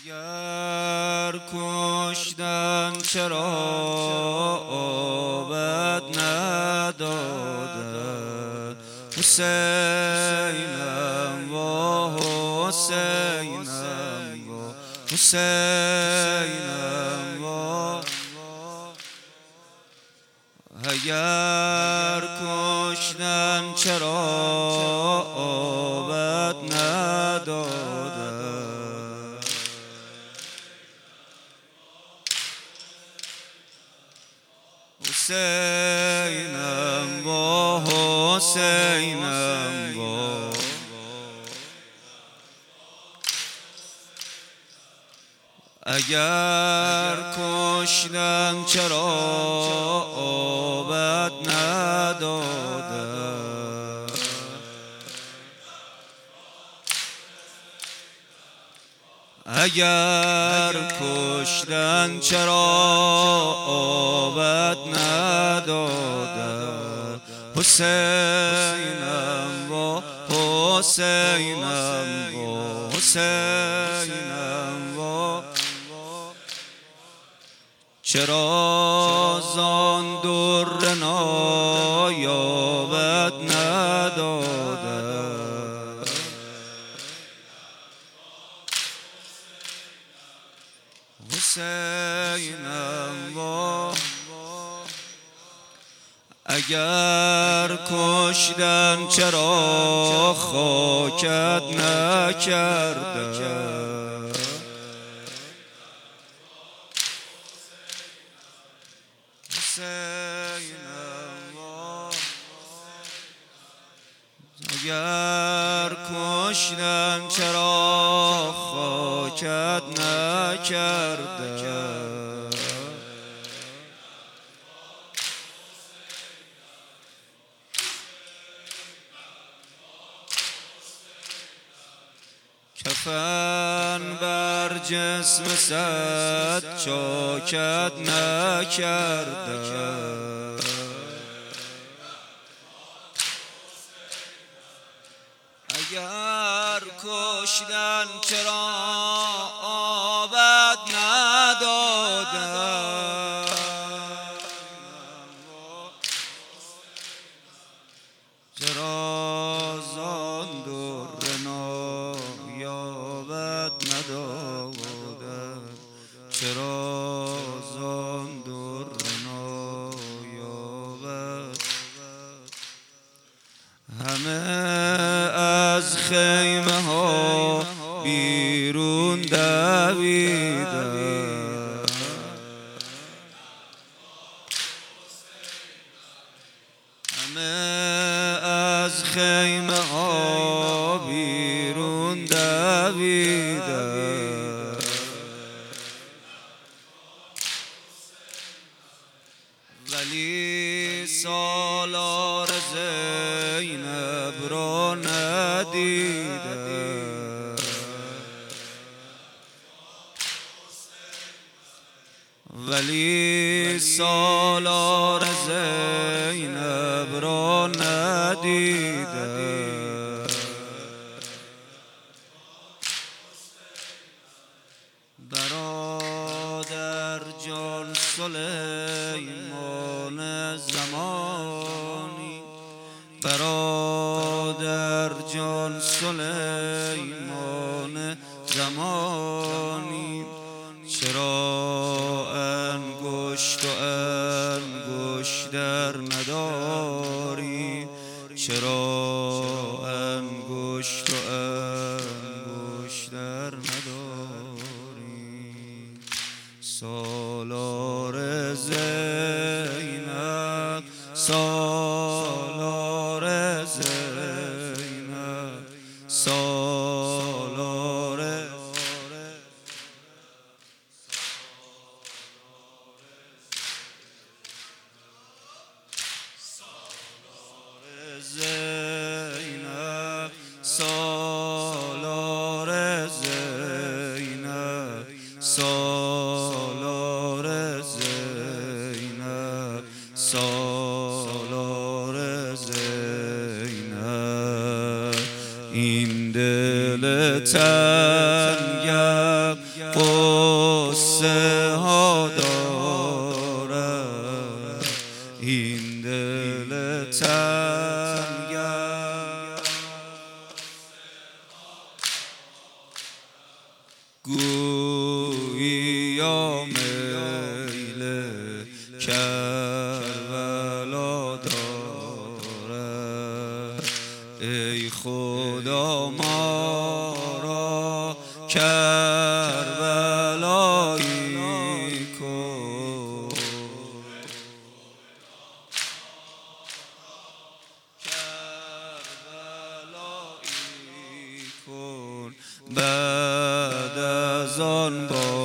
اگر کشتن چرا آبد ندادن حسینم و حسینم و حسینم و اگر کشتن چرا آبد ندادن حسینم و حسینم و اگر کشتن چرا آبد ندادن اگر کشتن چرا آبد ندادن حسینم و حسینم و حسینم و چرا زان در نایابد ندادن حسینم و اگر کشتن چرا خاکت نکردن حسینم و اگر کشتن چرا خاکت نکردن کفن بر جسم صد چاکت نکردن اگر کشتن چرا آبد ندادن چرا زان در نایابد ندادن چرا زان در نایابد همه از خیمه ها بیرون دویدن همه از خیمه ها بیرون دویدن ولی سالار زینب را ندیدن ولی سالار زینب را ندیدن برادر جان سلیمان زمانی برادر جان سلیمان زمانی چرا انگشت و انگشتر نداری چرا انگشت و انگشتر نداری سالار زینب سالار زینب سالار زینب سالار زینب سالار زینب سالار زینب این دل تنگم یا میل کربلا داره. ای خدا ما را کربلایی کن، کربلایی کن. بعد از آن